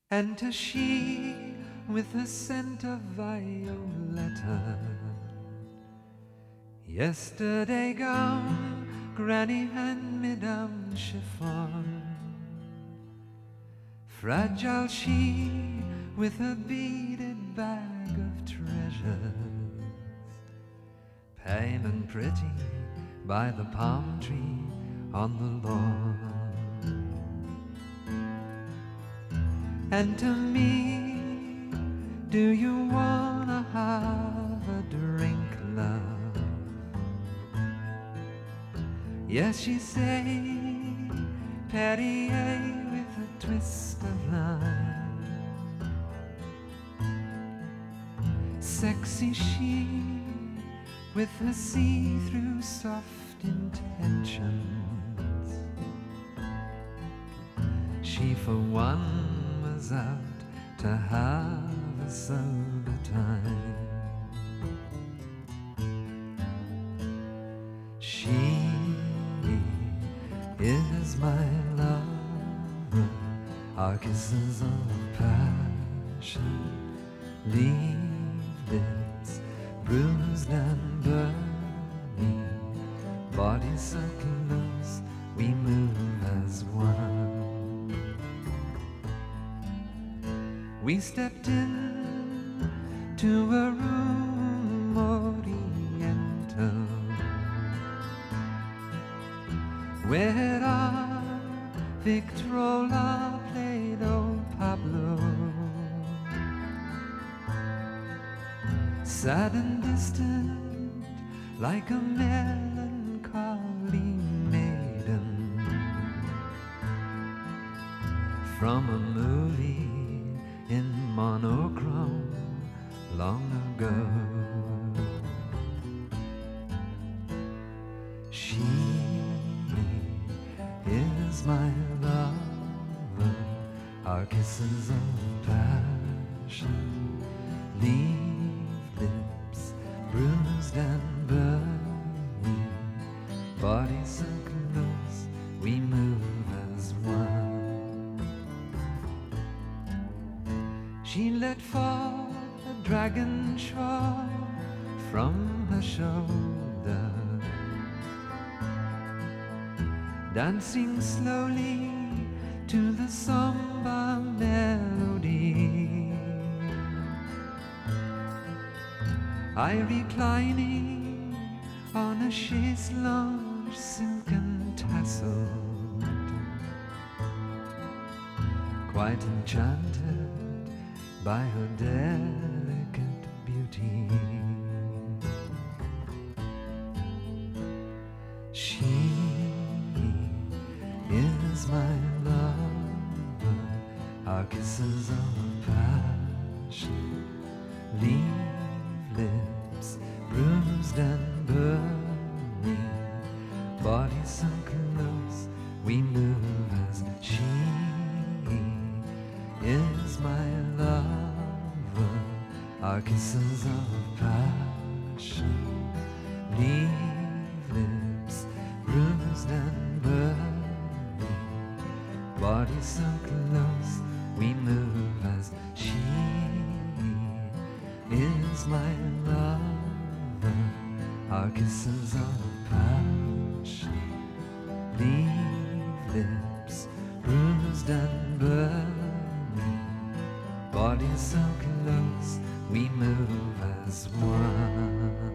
Enter she with the scent of violetta. Yesterday gown, granny hand me down chiffon. Fragile she with a beaded bag of treasures, pale and pretty by the palm tree on the lawn. And to me, do you wanna have a drink, love? Yes, she say, Perrier with a twist of lime. Sexy she with her see-through soft intentions. She for one was out to have a sober time. She is my lover, our kisses of passion leave lips bruised and burning, body circulars, we move as one. We stepped in to a room oriental, where our Victrola played old Pablo. Sad and distant, like a melancholy maiden from a movie in monochrome long ago. She is my lover, our kisses of passion leave lips bruised and burning, body so close we move as one. She let fall a dragon shawl from her shoulder, dancing slowly to the samba melody. I reclining on a chaise lounge, silken tasseled, quite enchanted by her delicate beauty. She is my lover, our kisses of passion leave lips bruised and burning, body so close we move as she is my lover, our kisses of passion leave lips bruised and burning, body so close we move as she is my lover, our kisses of passion leave lips bruised and burning, body so close we move as one.